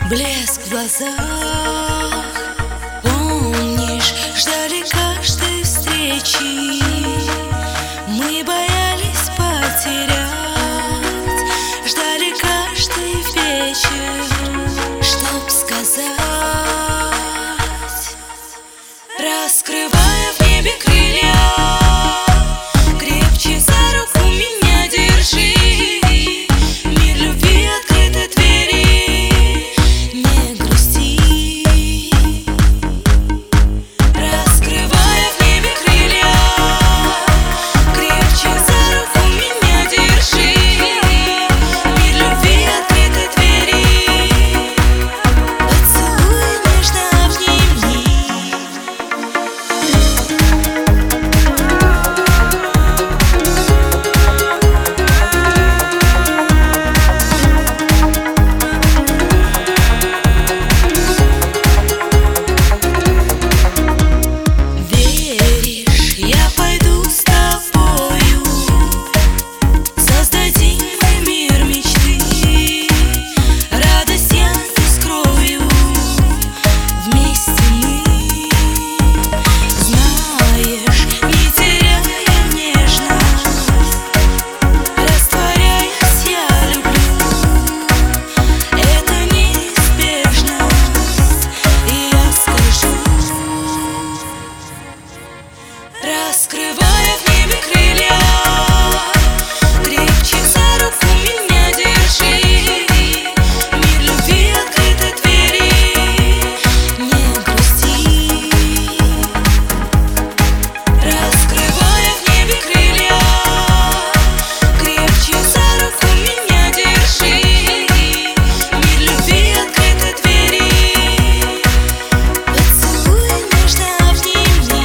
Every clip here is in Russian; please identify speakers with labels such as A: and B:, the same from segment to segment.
A: Блеск в глазах, помнишь, ждали каждой встречи. Мы боялись потерять, ждали каждый вечер, чтоб сказать, раскрывая в небе крылья. Крепче за руку меня держи. Мир любви, открыты двери, не грусти. Раскрывая в небе крылья, крепче за руку меня держи. Мир любви, открыты двери, поцелуй нежно обними. Я пойду с тобою, создадим мы мир мечты. Радость я не скрою, вместе мы, знаешь, не теряя нежность, растворяясь, я люблю. Это неизбежность, и я скажу, раскрывая в небе крылья, крепче за руку меня держи. Мир любви, открыты двери, не грусти. Раскрывая в небе крылья, крепче за руку меня держи. Мир любви, открыты двери, поцелуй нежно обними.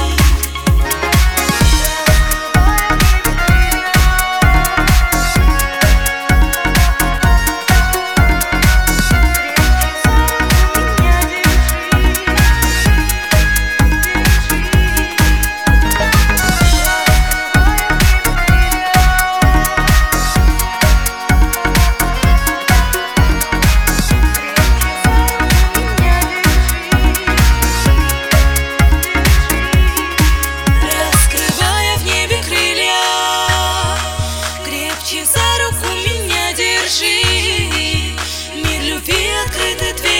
A: Раскрывая в небе крылья, крепче за руку меня держи. Мир любви, открыты двери.